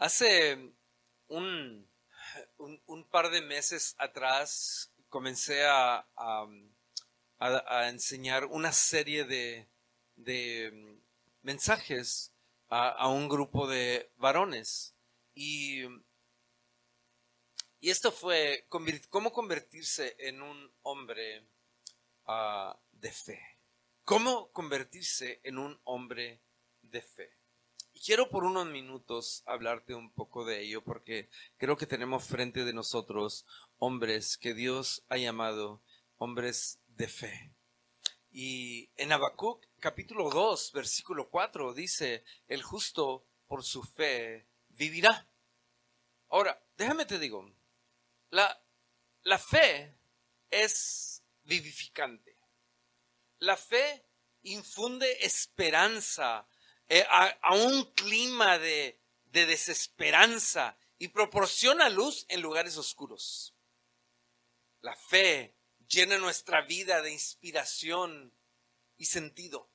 Hace un par de meses atrás comencé a enseñar una serie de mensajes a un grupo de varones. Y esto fue cómo convertirse en un hombre de fe. ¿Cómo convertirse en un hombre de fe? Y quiero por unos minutos hablarte un poco de ello, porque creo que tenemos frente de nosotros hombres que Dios ha llamado hombres de fe. Y en Habacuc capítulo 2, versículo 4 dice, el justo por su fe vivirá. Ahora, déjame te digo, la fe es vivificante. La fe infunde esperanza a un clima de desesperanza y proporciona luz en lugares oscuros. La fe llena nuestra vida de inspiración y sentido.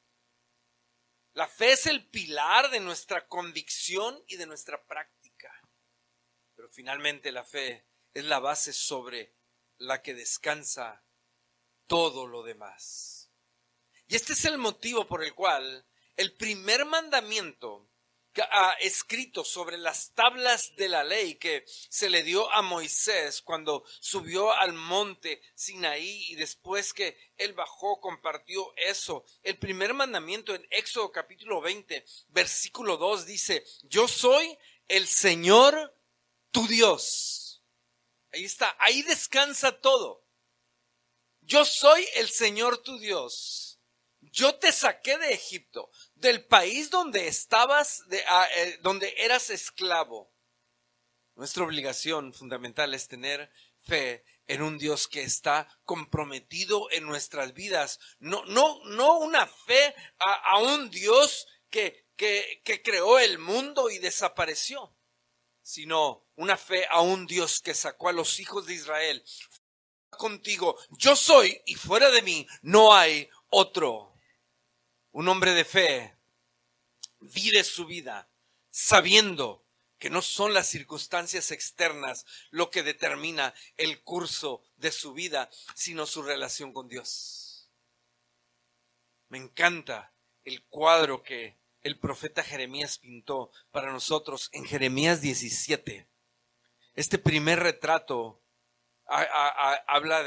La fe es el pilar de nuestra convicción y de nuestra práctica. Pero finalmente la fe es la base sobre la que descansa todo lo demás. Y este es el motivo por el cual el primer mandamiento escrito sobre las tablas de la ley que se le dio a Moisés cuando subió al monte Sinaí y después que él bajó, compartió eso. El primer mandamiento en Éxodo capítulo 20, versículo 2 dice, yo soy el Señor tu Dios. Ahí está, ahí descansa todo. Yo soy el Señor tu Dios. Yo te saqué de Egipto, del país donde estabas, donde eras esclavo. Nuestra obligación fundamental es tener fe en un Dios que está comprometido en nuestras vidas. No una fe a un Dios que creó el mundo y desapareció, sino una fe a un Dios que sacó a los hijos de Israel. Contigo, yo soy y fuera de mí no hay otro. Un hombre de fe vive su vida sabiendo que no son las circunstancias externas lo que determina el curso de su vida, sino su relación con Dios. Me encanta el cuadro que el profeta Jeremías pintó para nosotros en Jeremías 17. Este primer retrato habla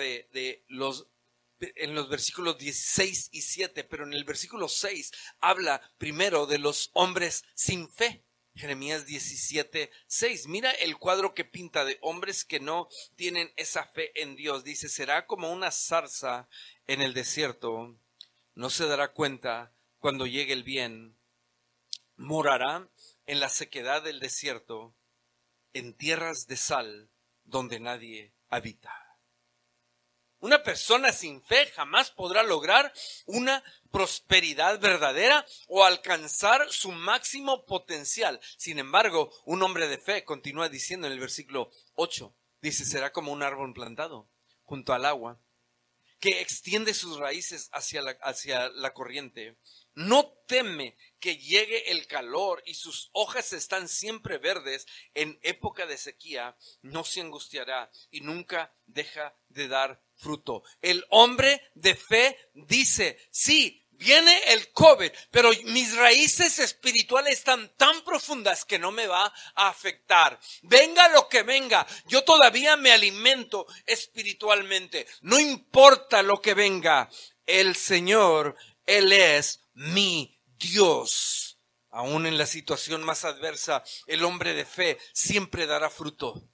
en los versículos 16 y 7, pero en el versículo 6 habla primero de los hombres sin fe. Jeremías 17, 6. Mira el cuadro que pinta de hombres que no tienen esa fe en Dios. Dice, será como una zarza en el desierto, no se dará cuenta cuando llegue el bien, morará en la sequedad del desierto, en tierras de sal donde nadie habita. Una persona sin fe jamás podrá lograr una prosperidad verdadera o alcanzar su máximo potencial. Sin embargo, un hombre de fe, continúa diciendo en el versículo 8, dice, será como un árbol plantado junto al agua, que extiende sus raíces hacia la corriente. No teme que llegue el calor y sus hojas están siempre verdes. En época de sequía no se angustiará y nunca deja de dar fruto. El hombre de fe dice, sí, viene el COVID, pero mis raíces espirituales están tan profundas que no me va a afectar. Venga lo que venga, yo todavía me alimento espiritualmente. No importa lo que venga, el Señor, Él es mi Dios. Aún en la situación más adversa, el hombre de fe siempre dará fruto.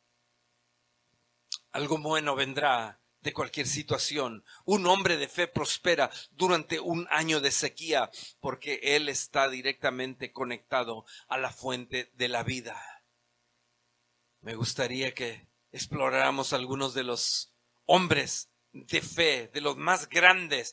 Algo bueno vendrá de cualquier situación. Un hombre de fe prospera durante un año de sequía porque él está directamente conectado a la fuente de la vida. Me gustaría que exploráramos algunos de los hombres de fe, de los más grandes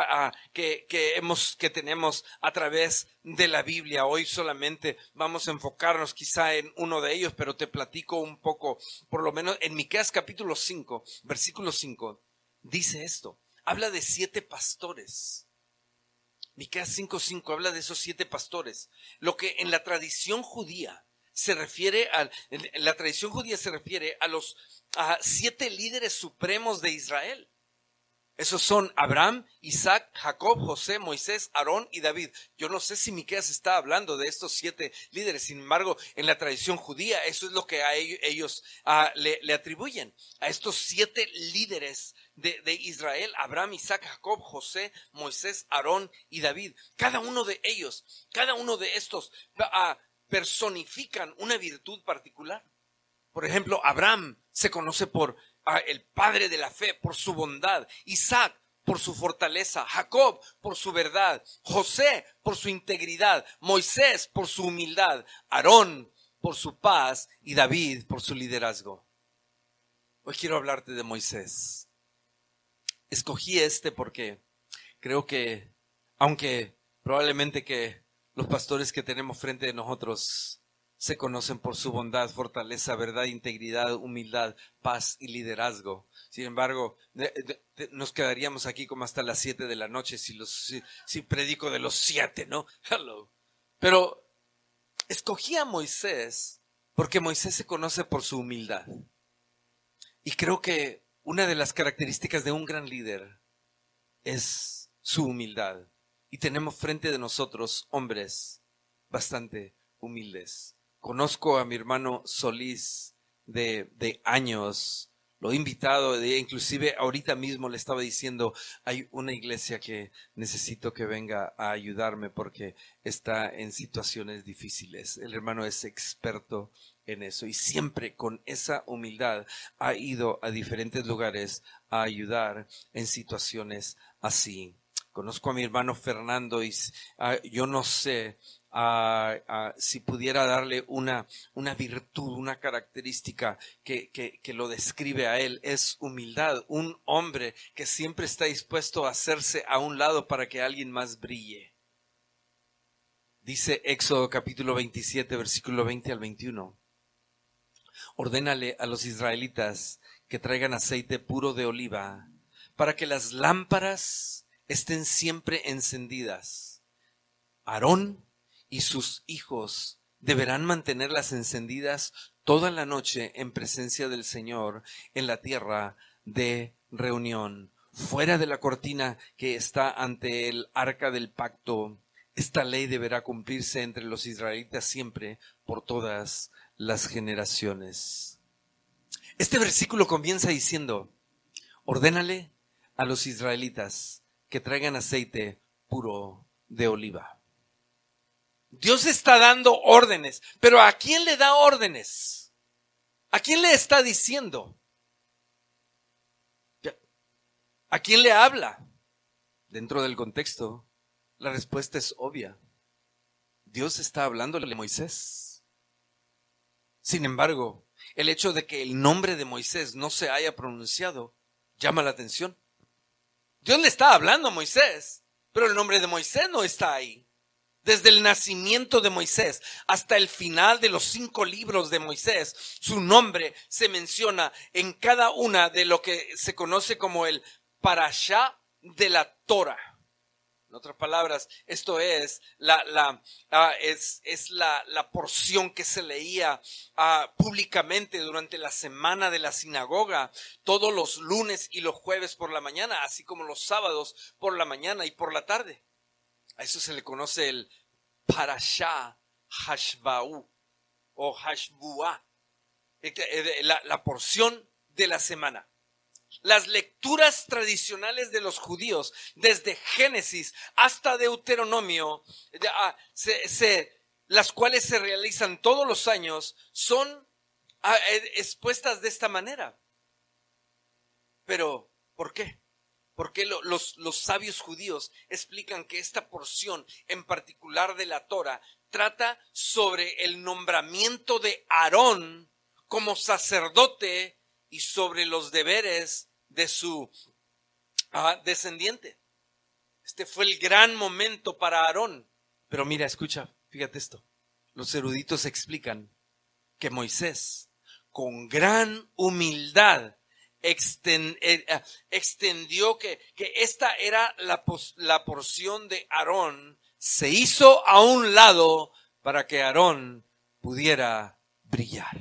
que tenemos a través de la Biblia. Hoy solamente vamos a enfocarnos quizá en uno de ellos, pero te platico un poco, por lo menos en Miqueas capítulo 5, versículo 5, dice esto, habla de 7 pastores. Miqueas 5:5 habla de esos 7 pastores, lo que en la tradición judía se refiere en la tradición judía se refiere a los 7 líderes supremos de Israel. Esos son Abraham, Isaac, Jacob, José, Moisés, Aarón y David. Yo no sé si Miqueas está hablando de estos 7 líderes. Sin embargo, en la tradición judía, eso es lo que a ellos le atribuyen. A estos 7 líderes de Israel, Abraham, Isaac, Jacob, José, Moisés, Aarón y David. Cada uno de ellos, cada uno de estos personifican una virtud particular. Por ejemplo, Abraham se conoce por el padre de la fe, por su bondad. Isaac, por su fortaleza. Jacob, por su verdad. José, por su integridad. Moisés, por su humildad. Aarón, por su paz. Y David, por su liderazgo. Hoy quiero hablarte de Moisés. Escogí porque creo que, aunque probablemente que los pastores que tenemos frente de nosotros se conocen por su bondad, fortaleza, verdad, integridad, humildad, paz y liderazgo. Sin embargo, nos quedaríamos aquí como hasta las 7 de la noche si predico de los 7, ¿no? Hello. Pero escogí a Moisés porque Moisés se conoce por su humildad. Y creo que una de las características de un gran líder es su humildad. Y tenemos frente de nosotros hombres bastante humildes. Conozco a mi hermano Solís de años, lo he invitado, inclusive ahorita mismo le estaba diciendo, hay una iglesia que necesito que venga a ayudarme porque está en situaciones difíciles. El hermano es experto en eso y siempre con esa humildad ha ido a diferentes lugares a ayudar en situaciones así. Conozco a mi hermano Fernando y yo no sé si pudiera darle una virtud, una característica que lo describe a él, es humildad. Un hombre que siempre está dispuesto a hacerse a un lado para que alguien más brille. Dice Éxodo capítulo 27, versículo 20 al 21. Ordénale a los israelitas que traigan aceite puro de oliva para que las lámparas estén siempre encendidas. Aarón y sus hijos deberán mantenerlas encendidas toda la noche en presencia del Señor en la tierra de reunión, fuera de la cortina que está ante el arca del pacto. Esta ley deberá cumplirse entre los israelitas siempre por todas las generaciones. Este versículo comienza diciendo, ordénale a los israelitas que traigan aceite puro de oliva. Dios está dando órdenes, pero ¿a quién le da órdenes? ¿A quién le está diciendo? ¿A quién le habla? Dentro del contexto, la respuesta es obvia. Dios está hablándole a Moisés. Sin embargo, el hecho de que el nombre de Moisés no se haya pronunciado llama la atención. Dios le está hablando a Moisés, pero el nombre de Moisés no está ahí. Desde el nacimiento de Moisés hasta el final de los 5 libros de Moisés, su nombre se menciona en cada una de lo que se conoce como el Parashá de la Torah. En otras palabras, esto es la porción que se leía públicamente durante la semana de la sinagoga, todos los lunes y los jueves por la mañana, así como los sábados por la mañana y por la tarde. A eso se le conoce el Parashá Hashba'u o Hashbuá, la porción de la semana. Las lecturas tradicionales de los judíos, desde Génesis hasta Deuteronomio, las cuales se realizan todos los años, son expuestas de esta manera. Pero, ¿por qué? Porque los sabios judíos explican que esta porción en particular de la Torah trata sobre el nombramiento de Aarón como sacerdote y sobre los deberes de su descendiente. Este fue el gran momento para Aarón. Pero mira, escucha, fíjate esto. Los eruditos explican que Moisés, con gran humildad, extendió que esta era la porción de Aarón, se hizo a un lado para que Aarón pudiera brillar.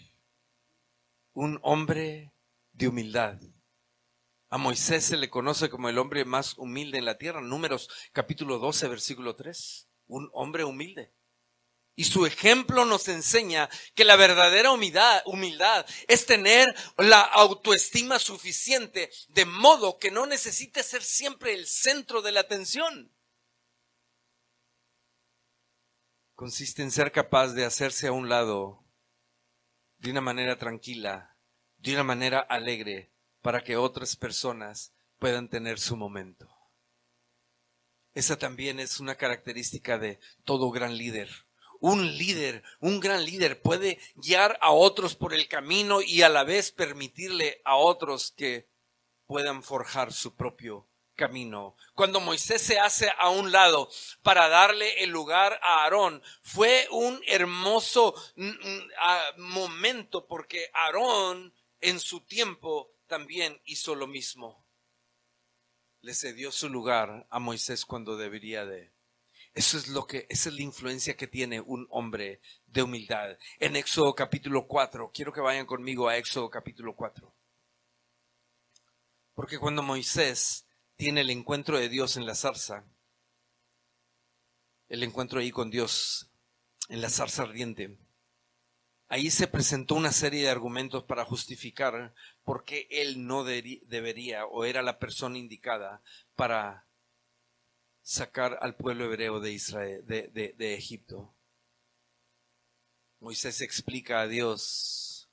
Un hombre de humildad. A Moisés se le conoce como el hombre más humilde en la tierra. Números capítulo 12, versículo 3. Un hombre humilde. Y su ejemplo nos enseña que la verdadera humildad es tener la autoestima suficiente, de modo que no necesite ser siempre el centro de la atención. Consiste en ser capaz de hacerse a un lado de una manera tranquila, de una manera alegre, para que otras personas puedan tener su momento. Esa también es una característica de todo gran líder. Un gran líder puede guiar a otros por el camino y a la vez permitirle a otros que puedan forjar su propio camino. Cuando Moisés se hace a un lado para darle el lugar a Aarón, fue un hermoso momento, porque Aarón en su tiempo también hizo lo mismo. Le cedió su lugar a Moisés cuando debería de. Esa es la influencia que tiene un hombre de humildad. En Éxodo capítulo 4, quiero que vayan conmigo a Éxodo capítulo 4. Porque cuando Moisés tiene el encuentro de Dios en la zarza, el encuentro ahí con Dios en la zarza ardiente, ahí se presentó una serie de argumentos para justificar por qué él no debería o era la persona indicada para sacar al pueblo hebreo de Israel, de Egipto. Moisés explica a Dios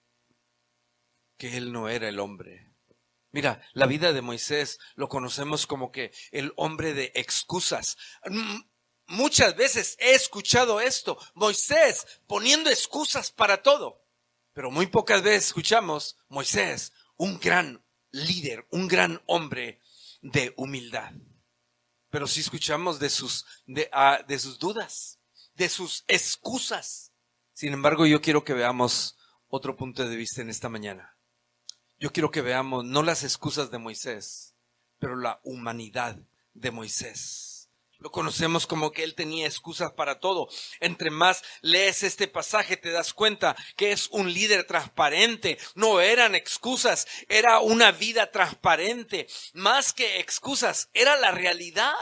que él no era el hombre. Mira, la vida de Moisés lo conocemos como que el hombre de excusas. Muchas veces he escuchado esto, Moisés poniendo excusas para todo, pero muy pocas veces escuchamos Moisés, un gran líder, un gran hombre de humildad. Pero sí escuchamos de sus dudas, de sus excusas. Sin embargo, yo quiero que veamos otro punto de vista en esta mañana. Yo quiero que veamos no las excusas de Moisés, pero la humanidad de Moisés. Lo conocemos como que él tenía excusas para todo. Entre más lees este pasaje te das cuenta que es un líder transparente. No eran excusas, era una vida transparente. Más que excusas, era la realidad.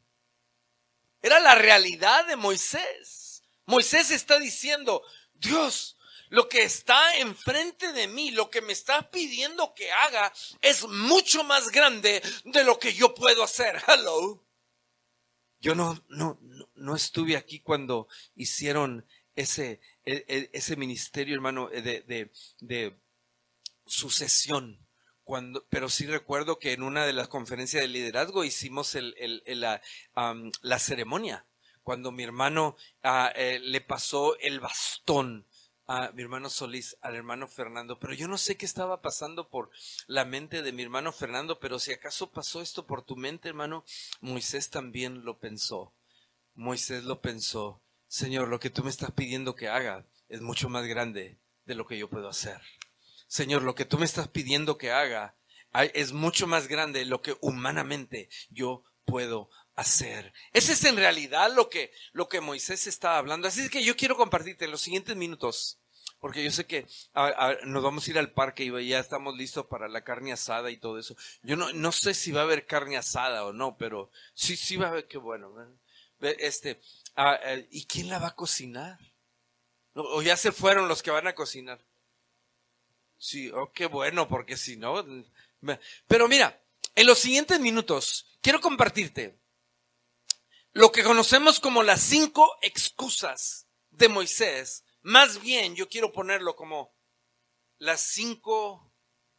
Era la realidad de Moisés. Moisés está diciendo, Dios, lo que está enfrente de mí, lo que me estás pidiendo que haga, es mucho más grande de lo que yo puedo hacer. Hello. Yo no estuve aquí cuando hicieron ese ministerio, hermano, de sucesión. Pero sí recuerdo que en una de las conferencias de liderazgo hicimos la ceremonia. Cuando mi hermano le pasó el bastón a mi hermano Solís, al hermano Fernando, pero yo no sé qué estaba pasando por la mente de mi hermano Fernando, pero si acaso pasó esto por tu mente, hermano, Moisés también lo pensó. Moisés lo pensó. Señor, lo que tú me estás pidiendo que haga es mucho más grande de lo que yo puedo hacer. Señor, lo que tú me estás pidiendo que haga es mucho más grande de lo que humanamente yo puedo hacer. Ese es en realidad lo que Moisés estaba hablando. Así es que yo quiero compartirte en los siguientes minutos, porque yo sé que nos vamos a ir al parque y ya estamos listos para la carne asada y todo eso. Yo no sé si va a haber carne asada o no, pero sí va a haber, qué bueno. ¿Y quién la va a cocinar? ¿O ya se fueron los que van a cocinar? Sí, qué bueno, porque si no. Pero mira, en los siguientes minutos quiero compartirte lo que conocemos como las 5 excusas de Moisés. Más bien, yo quiero ponerlo como las 5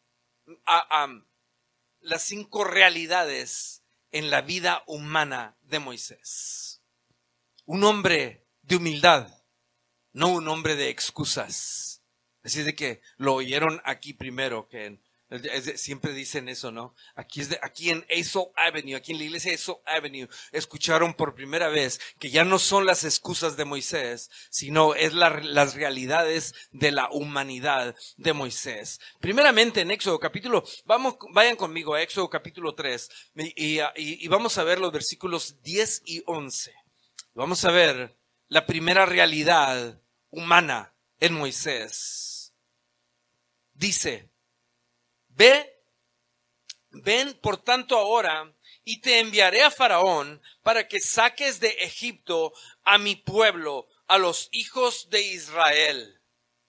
realidades en la vida humana de Moisés. Un hombre de humildad, no un hombre de excusas. Así es de que lo oyeron aquí primero, que siempre dicen eso, ¿no? Aquí en Azle Avenue, aquí en la iglesia Azle Avenue, escucharon por primera vez que ya no son las excusas de Moisés, sino es las realidades de la humanidad de Moisés. Primeramente en Éxodo capítulo, vayan conmigo a Éxodo capítulo 3 y vamos a ver los versículos 10 y 11. Vamos a ver la primera realidad humana en Moisés. Dice, ven por tanto ahora y te enviaré a Faraón para que saques de Egipto a mi pueblo, a los hijos de Israel.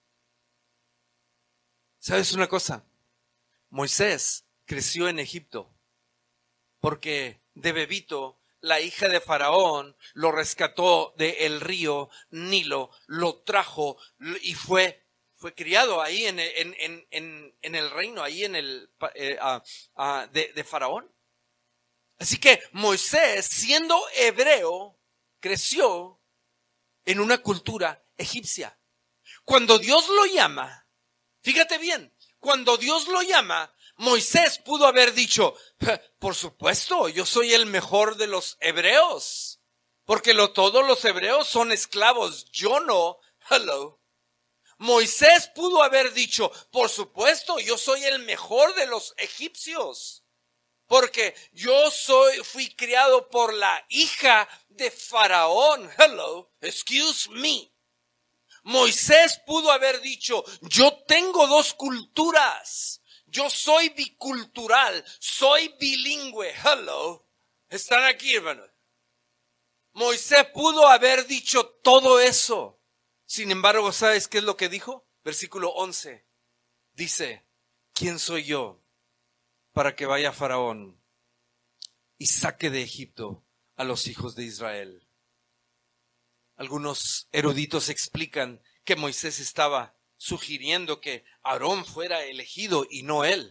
¿Sabes una cosa? Moisés creció en Egipto porque de bebito la hija de Faraón lo rescató del río Nilo, lo trajo y fue criado ahí en el reino, ahí en el de Faraón. Así que Moisés, siendo hebreo, creció en una cultura egipcia. Cuando Dios lo llama, fíjate bien, cuando Dios lo llama, Moisés pudo haber dicho, por supuesto, yo soy el mejor de los hebreos, porque todos los hebreos son esclavos, yo no. Hello. Moisés pudo haber dicho, por supuesto, yo soy el mejor de los egipcios, porque yo fui criado por la hija de Faraón. Hello, excuse me. Moisés pudo haber dicho, yo tengo dos culturas, yo soy bicultural, soy bilingüe. Hello, ¿están aquí, hermanos? Moisés pudo haber dicho todo eso. Sin embargo, ¿sabes qué es lo que dijo? Versículo 11. Dice, ¿quién soy yo para que vaya Faraón y saque de Egipto a los hijos de Israel? Algunos eruditos explican que Moisés estaba sugiriendo que Aarón fuera elegido y no él.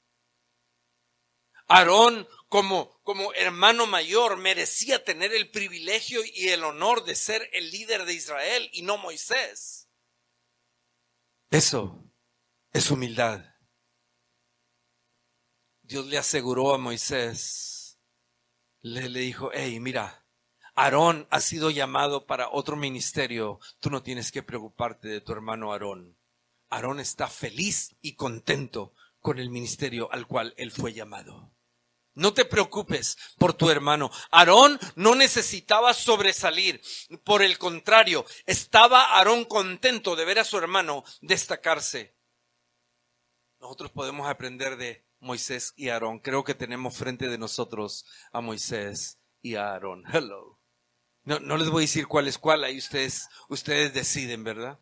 Aarón, como hermano mayor, merecía tener el privilegio y el honor de ser el líder de Israel y no Moisés. Eso es humildad. Dios le aseguró a Moisés, le dijo, hey, mira, Aarón ha sido llamado para otro ministerio. Tú no tienes que preocuparte de tu hermano Aarón. Aarón está feliz y contento con el ministerio al cual él fue llamado. No te preocupes por tu hermano. Aarón no necesitaba sobresalir. Por el contrario, estaba Aarón contento de ver a su hermano destacarse. Nosotros podemos aprender de Moisés y Aarón. Creo que tenemos frente de nosotros a Moisés y a Aarón. Hello. No les voy a decir cuál es cuál, ahí ustedes deciden, ¿verdad?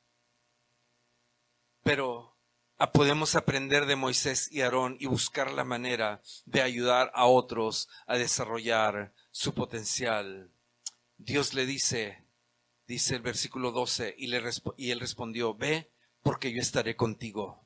Pero podemos aprender de Moisés y Aarón y buscar la manera de ayudar a otros a desarrollar su potencial. Dios le dice el versículo 12, y él respondió, ve, porque yo estaré contigo.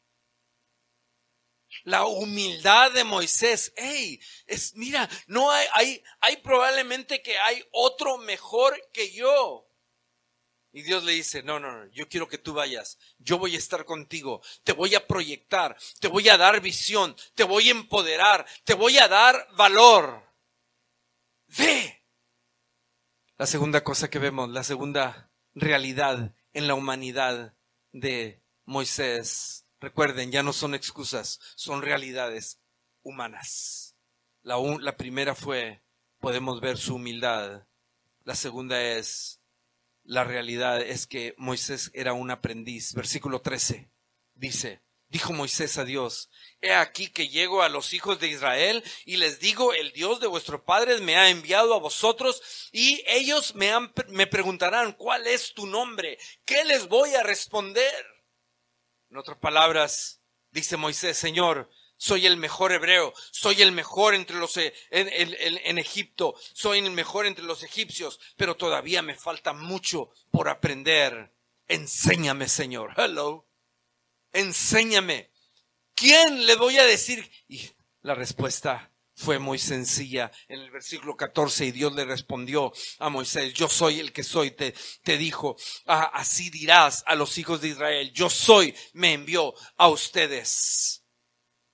La humildad de Moisés, mira, no hay probablemente que hay otro mejor que yo. Y Dios le dice, no, yo quiero que tú vayas, yo voy a estar contigo, te voy a proyectar, te voy a dar visión, te voy a empoderar, te voy a dar valor. Ve. La segunda cosa que vemos, la segunda realidad en la humanidad de Moisés. Recuerden, ya no son excusas, son realidades humanas. La primera podemos ver su humildad. La segunda la realidad es que Moisés era un aprendiz. Versículo 13 dice, dijo Moisés a Dios, he aquí que llego a los hijos de Israel y les digo, el Dios de vuestros padres me ha enviado a vosotros y ellos me preguntarán, ¿cuál es tu nombre? ¿Qué les voy a responder? En otras palabras, dice Moisés, Señor, soy el mejor hebreo, soy el mejor entre en Egipto, soy el mejor entre los egipcios, pero todavía me falta mucho por aprender. Enséñame, Señor. Hello. Enséñame. ¿Quién le voy a decir? Y la respuesta fue muy sencilla. En el versículo 14, y Dios le respondió a Moisés, yo soy el que soy, te dijo, así dirás a los hijos de Israel, yo soy, me envió a ustedes.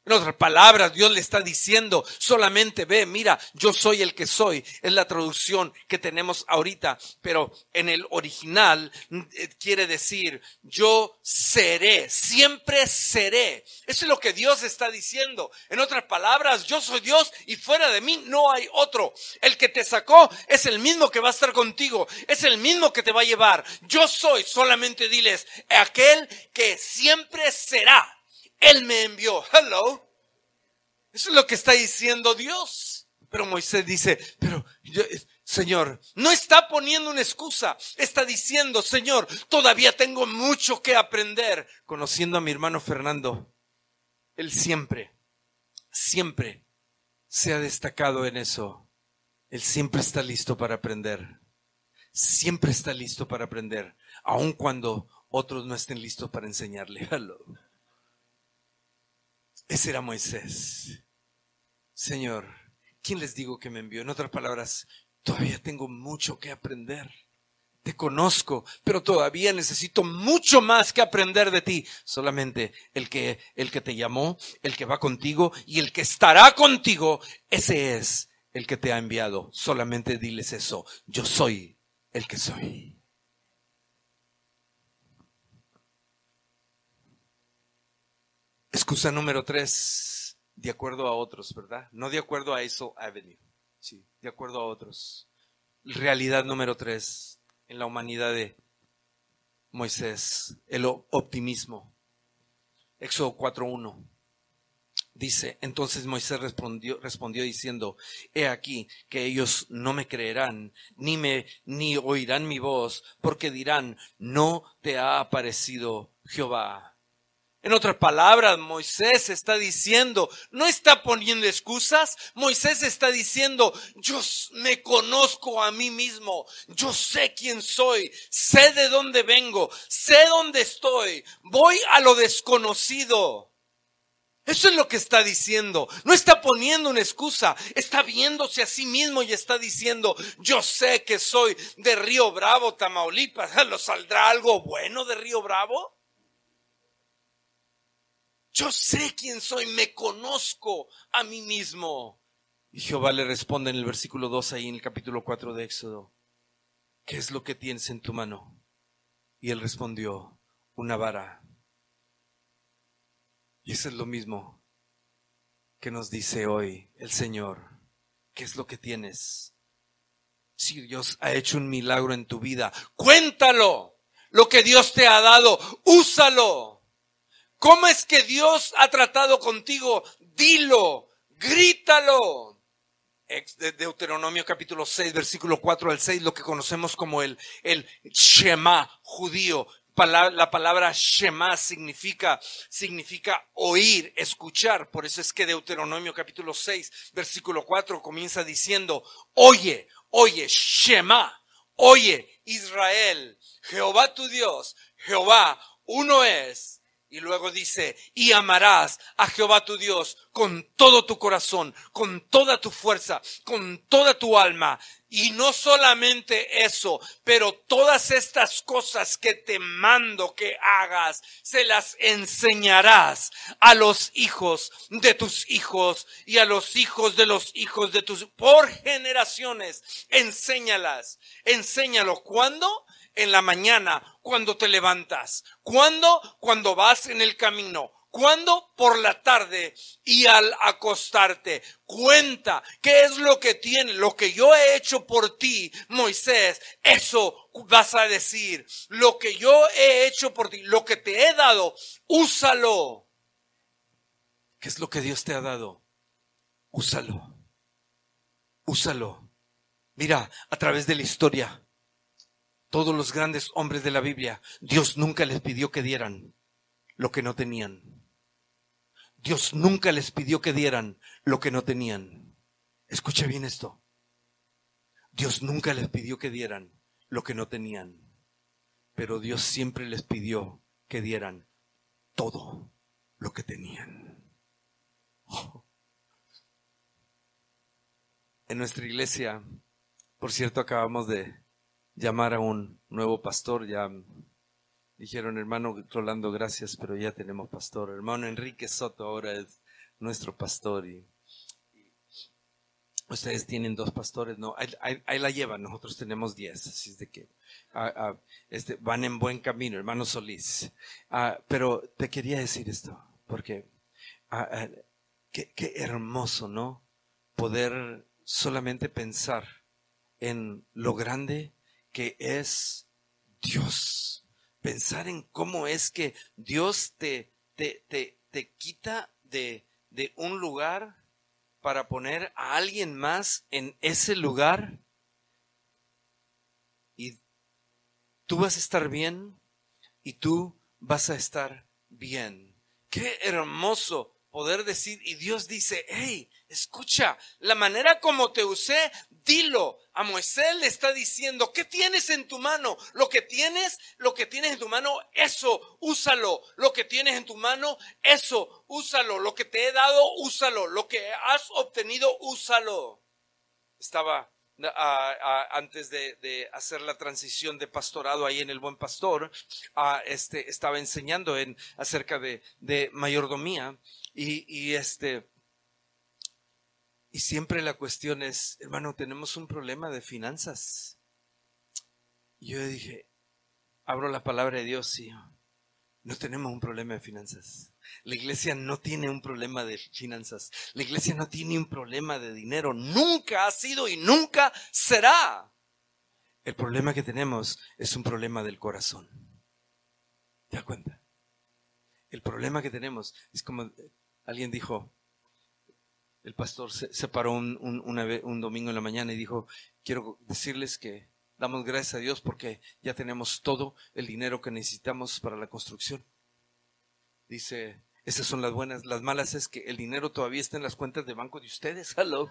En otras palabras, Dios le está diciendo, solamente ve, mira, yo soy el que soy. Es la traducción que tenemos ahorita, pero en el original quiere decir, yo seré, siempre seré. Eso es lo que Dios está diciendo. En otras palabras, yo soy Dios y fuera de mí no hay otro. El que te sacó es el mismo que va a estar contigo, es el mismo que te va a llevar. Yo soy, solamente diles, aquel que siempre será. Él me envió. Hello. Eso es lo que está diciendo Dios. Pero Moisés dice, Señor, no está poniendo una excusa. Está diciendo, Señor, todavía tengo mucho que aprender. Conociendo a mi hermano Fernando, él siempre se ha destacado en eso. Él siempre está listo para aprender. Siempre está listo para aprender. Aun cuando otros no estén listos para enseñarle. Hello. Ese era Moisés. Señor, ¿quién les digo que me envió? En otras palabras, todavía tengo mucho que aprender. Te conozco, pero todavía necesito mucho más que aprender de ti. Solamente el que te llamó, el que va contigo y el que estará contigo, ese es el que te ha enviado. Solamente diles eso. Yo soy el que soy. Excusa número 3, de acuerdo a otros, ¿verdad? No de acuerdo a eso Avenue, sí, de acuerdo a otros. Realidad número 3 en la humanidad de Moisés, el optimismo. Éxodo 4:1 dice, entonces Moisés respondió diciendo, he aquí que ellos no me creerán, ni oirán mi voz, porque dirán, no te ha aparecido Jehová. En otras palabras, Moisés está diciendo, no está poniendo excusas, Moisés está diciendo, yo me conozco a mí mismo, yo sé quién soy, sé de dónde vengo, sé dónde estoy, voy a lo desconocido. Eso es lo que está diciendo, no está poniendo una excusa, está viéndose a sí mismo y está diciendo, yo sé que soy de Río Bravo, Tamaulipas, ¿lo saldrá algo bueno de Río Bravo? Yo sé quién soy, me conozco a mí mismo. Y Jehová le responde en el versículo 2 ahí en el capítulo 4 de Éxodo, ¿qué es lo que tienes en tu mano? Y él respondió, una vara. Y eso es lo mismo que nos dice hoy el Señor. ¿Qué es lo que tienes? Si Dios ha hecho un milagro en tu vida, cuéntalo. Lo que Dios te ha dado, úsalo. ¿Cómo es que Dios ha tratado contigo? Dilo, grítalo. Deuteronomio capítulo 6, versículo 4 al 6, lo que conocemos como el Shema judío. La palabra Shema significa oír, escuchar. Por eso es que Deuteronomio capítulo 6, versículo 4 comienza diciendo, oye, Shema, oye, Israel, Jehová tu Dios, Jehová uno es. Y luego dice, y amarás a Jehová tu Dios con todo tu corazón, con toda tu fuerza, con toda tu alma. Y no solamente eso, pero todas estas cosas que te mando que hagas, se las enseñarás a los hijos de tus hijos y a los hijos de los hijos de tus, por generaciones. Enséñalas. Enséñalo. ¿Cuándo? En la mañana, cuando te levantas. ¿Cuándo? Cuando vas en el camino. ¿Cuándo? Por la tarde y al acostarte. Cuenta qué es lo que tiene, lo que yo he hecho por ti, Moisés. Eso vas a decir. Lo que yo he hecho por ti, lo que te he dado, úsalo. ¿Qué es lo que Dios te ha dado? Úsalo. Úsalo. Mira, a través de la historia, todos los grandes hombres de la Biblia, Dios nunca les pidió que dieran lo que no tenían. Dios nunca les pidió que dieran lo que no tenían. Escucha bien esto. Dios nunca les pidió que dieran lo que no tenían. Pero Dios siempre les pidió que dieran todo lo que tenían. Oh. En nuestra iglesia, por cierto, acabamos de llamar a un nuevo pastor. Ya dijeron, hermano Rolando, gracias, pero ya tenemos pastor. Hermano Enrique Soto ahora es nuestro pastor y ustedes tienen 2 pastores, no, ahí la llevan, nosotros tenemos 10, así es de que van en buen camino, hermano Solís. Pero te quería decir esto, porque qué hermoso, ¿no? Poder solamente pensar en lo grande que es Dios. Pensar en cómo es que Dios te quita de un lugar para poner a alguien más en ese lugar y tú vas a estar bien y tú vas a estar bien. Qué hermoso poder decir, y Dios dice, hey, escucha, la manera como te usé, dilo. A Moisés le está diciendo, ¿qué tienes en tu mano? Lo que tienes en tu mano, eso, úsalo. Lo que tienes en tu mano, eso, úsalo. Lo que te he dado, úsalo. Lo que has obtenido, úsalo. Estaba antes de hacer la transición de pastorado ahí en el Buen Pastor, estaba enseñando acerca de mayordomía y siempre la cuestión es, hermano, tenemos un problema de finanzas. Y yo dije, abro la palabra de Dios y no tenemos un problema de finanzas. La iglesia no tiene un problema de finanzas. La iglesia no tiene un problema de dinero. Nunca ha sido y nunca será. El problema que tenemos es un problema del corazón. ¿Te das cuenta? El problema que tenemos es como alguien dijo, el pastor se paró un domingo en la mañana y dijo, quiero decirles que damos gracias a Dios porque ya tenemos todo el dinero que necesitamos para la construcción. Dice, esas son las buenas. Las malas es que el dinero todavía está en las cuentas de banco de ustedes. Hello.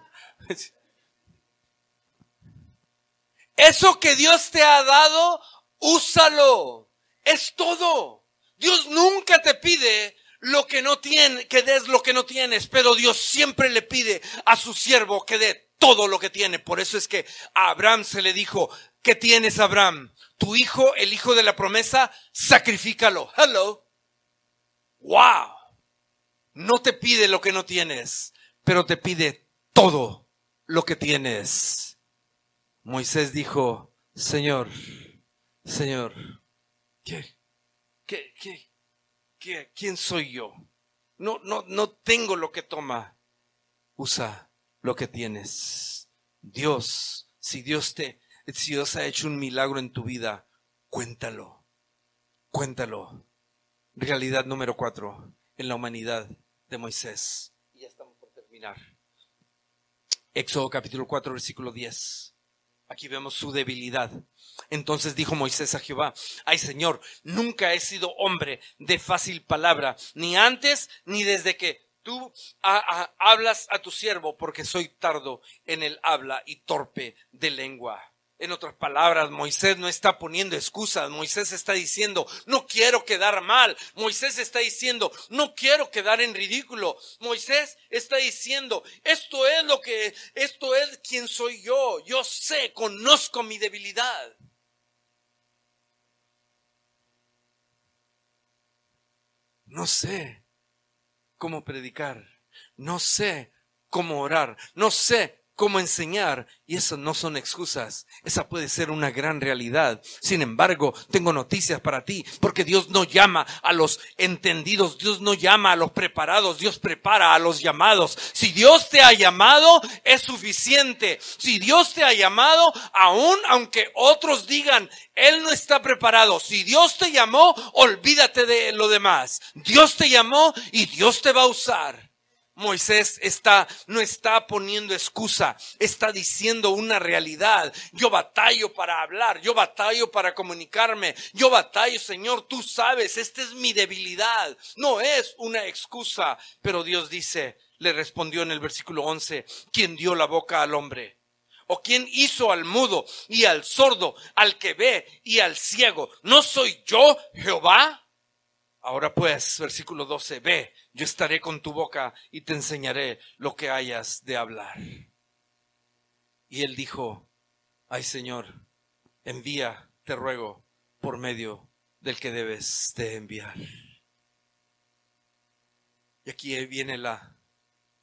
Eso que Dios te ha dado, úsalo. Es todo. Dios nunca te pide lo que no tiene, que des lo que no tienes, pero Dios siempre le pide a su siervo que dé todo lo que tiene. Por eso es que a Abraham se le dijo, ¿qué tienes, Abraham? Tu hijo, el hijo de la promesa, sacrifícalo. Hello. Wow. No te pide lo que no tienes, pero te pide todo lo que tienes. Moisés dijo, Señor, ¿quién soy yo? No tengo lo que toma. Usa lo que tienes. Dios, si Dios ha hecho un milagro en tu vida, cuéntalo. Realidad número 4 en la humanidad de Moisés. Y ya estamos por terminar. Éxodo capítulo 4, versículo 10. Aquí vemos su debilidad. Entonces dijo Moisés a Jehová, ay Señor, nunca he sido hombre de fácil palabra, ni antes ni desde que tú hablas a tu siervo, porque soy tardo en el habla y torpe de lengua. En otras palabras, Moisés no está poniendo excusas. Moisés está diciendo, no quiero quedar mal. Moisés está diciendo, no quiero quedar en ridículo. Moisés está diciendo, esto es quien soy yo. Yo sé, conozco mi debilidad. No sé cómo predicar. No sé cómo orar. No sé cómo enseñar, y eso no son excusas. Esa puede ser una gran realidad. Sin embargo, tengo noticias para ti, porque Dios no llama a los entendidos, Dios no llama a los preparados, Dios prepara a los llamados. Si Dios te ha llamado, es suficiente. Si Dios te ha llamado, aunque otros digan, Él no está preparado. Si Dios te llamó, olvídate de lo demás. Dios te llamó y Dios te va a usar. Moisés no está poniendo excusa, está diciendo una realidad. Yo batallo para hablar, yo batallo para comunicarme, yo batallo, Señor, tú sabes, esta es mi debilidad. No es una excusa, pero Dios dice, le respondió en el versículo 11, ¿quién dio la boca al hombre? ¿O quién hizo al mudo y al sordo, al que ve y al ciego? ¿No soy yo, Jehová? Ahora pues, versículo 12, ve, yo estaré con tu boca y te enseñaré lo que hayas de hablar. Y él dijo, ay Señor, envía, te ruego, por medio del que debes de enviar. Y aquí viene la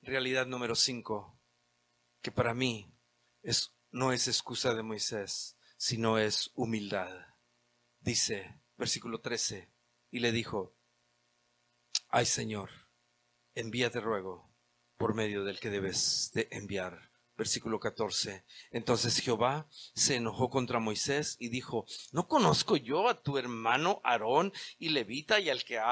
realidad número 5, que para mí no es excusa de Moisés, sino es humildad. Dice, versículo 13, y le dijo: ay, Señor, envíate ruego por medio del que debes de enviar. Versículo 14. Entonces Jehová se enojó contra Moisés y dijo: ¿no conozco yo a tu hermano Aarón y levita, y al que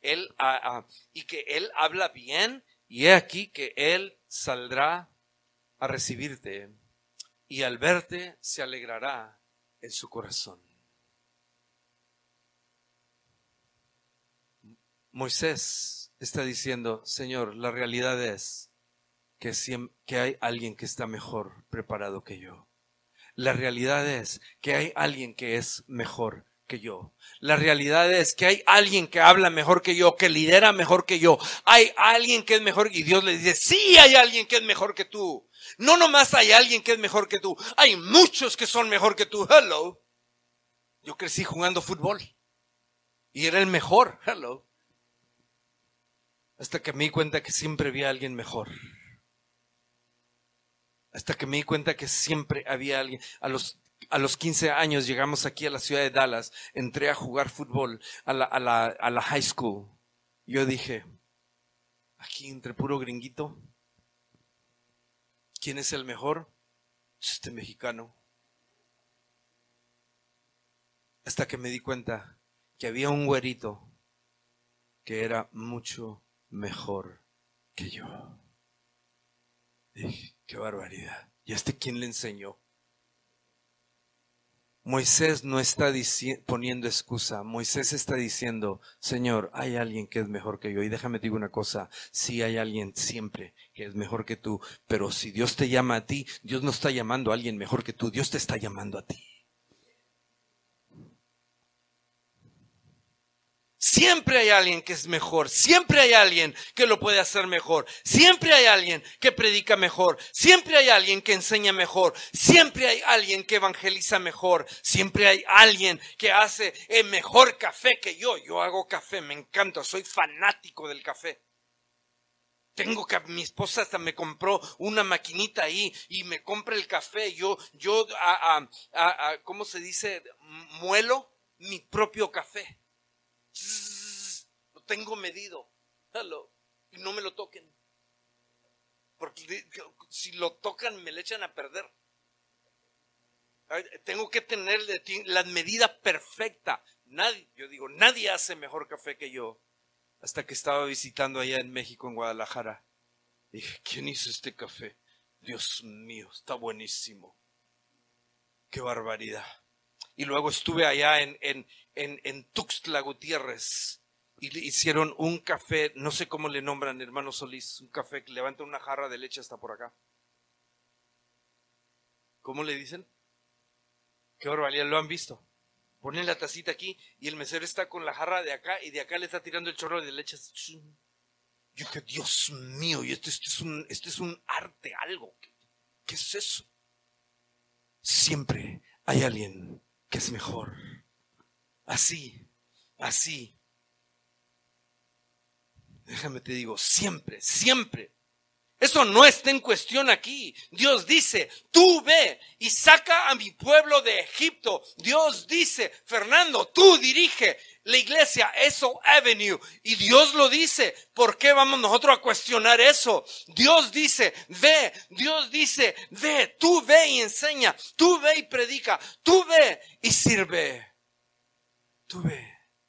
él habla bien? Y he aquí que él saldrá a recibirte, y al verte se alegrará en su corazón. Moisés está diciendo: Señor, la realidad es que hay alguien que está mejor preparado que yo. La realidad es que hay alguien que es mejor que yo. La realidad es que hay alguien que habla mejor que yo, que lidera mejor que yo. Hay alguien que es mejor, y Dios le dice: sí, hay alguien que es mejor que tú. No nomás hay alguien que es mejor que tú, hay muchos que son mejor que tú. Hello. Yo crecí jugando fútbol y era el mejor. Hello. Hasta que me di cuenta que siempre había alguien mejor. Hasta que me di cuenta que siempre había alguien. A los 15 años llegamos aquí a la ciudad de Dallas. Entré a jugar fútbol a la high school. Yo dije: aquí entre puro gringuito, ¿quién es el mejor? Es este mexicano. Hasta que me di cuenta que había un güerito que era mucho mejor que yo. Dije: qué barbaridad. ¿Y quién le enseñó? Moisés no está poniendo excusa. Moisés está diciendo: Señor, hay alguien que es mejor que yo. Y déjame te digo una cosa: sí hay alguien siempre que es mejor que tú, pero si Dios te llama a ti, Dios no está llamando a alguien mejor que tú, Dios te está llamando a ti. Siempre hay alguien que es mejor, siempre hay alguien que lo puede hacer mejor, siempre hay alguien que predica mejor, siempre hay alguien que enseña mejor, siempre hay alguien que evangeliza mejor, siempre hay alguien que hace el mejor café que yo. Yo hago café, me encanta, soy fanático del café. Mi esposa hasta me compró una maquinita ahí y me compra el café. ¿Cómo se dice? Muelo mi propio café. Lo tengo medido. Hello. Y no me lo toquen, porque si lo tocan me le echan a perder. Tengo que tener la medida perfecta. Nadie hace mejor café que yo. Hasta que estaba visitando allá en México, en Guadalajara. Dije: ¿quién hizo este café? Dios mío, está buenísimo. Qué barbaridad. Y luego estuve allá en Tuxtla Gutiérrez y le hicieron un café, no sé cómo le nombran, hermano Solís, un café que levanta una jarra de leche hasta por acá. ¿Cómo le dicen? Qué barbaridad, ¿lo han visto? Ponen la tacita aquí y el mesero está con la jarra de acá y de acá le está tirando el chorro de leche. Yo dije: Dios mío, y esto es un arte, algo. ¿Qué es eso? Siempre hay alguien que es mejor. Así. Déjame te digo, siempre. Eso no está en cuestión aquí. Dios dice: tú ve y saca a mi pueblo de Egipto. Dios dice: Fernando, tú dirige la iglesia Eso Avenue. Y Dios lo dice. ¿Por qué vamos nosotros a cuestionar eso? Dios dice: ve. Dios dice: ve. Tú ve y enseña. Tú ve y predica. Tú ve y sirve. Tú ve.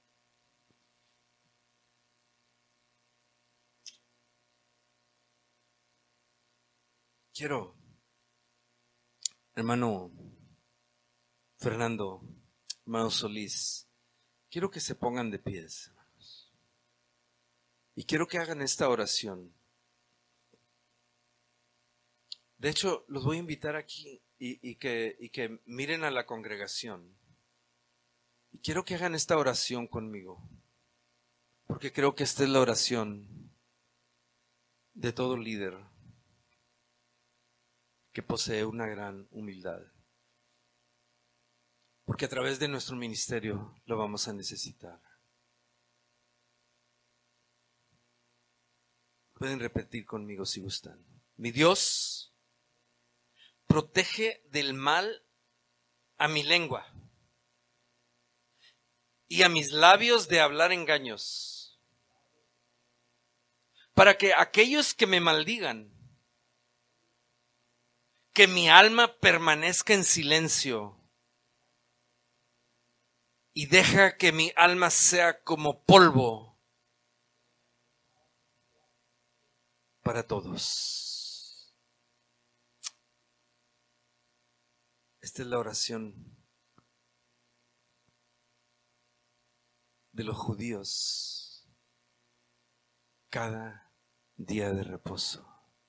Quiero, hermano Fernando, hermano Solís, quiero que se pongan de pies, hermanos. Y quiero que hagan esta oración. De hecho, los voy a invitar aquí y que miren a la congregación. Y quiero que hagan esta oración conmigo, porque creo que esta es la oración de todo líder que posee una gran humildad. Porque a través de nuestro ministerio lo vamos a necesitar. Pueden repetir conmigo si gustan. Mi Dios protege del mal a mi lengua y a mis labios de hablar engaños, para que aquellos que me maldigan, que mi alma permanezca en silencio y deja que mi alma sea como polvo para todos. Esta es la oración de los judíos cada día de reposo.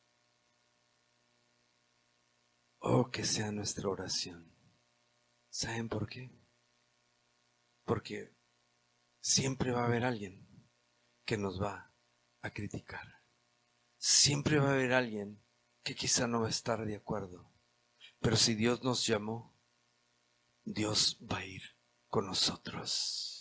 Oh, que sea nuestra oración. ¿Saben por qué? Porque siempre va a haber alguien que nos va a criticar. Siempre va a haber alguien que quizá no va a estar de acuerdo. Pero si Dios nos llamó, Dios va a ir con nosotros.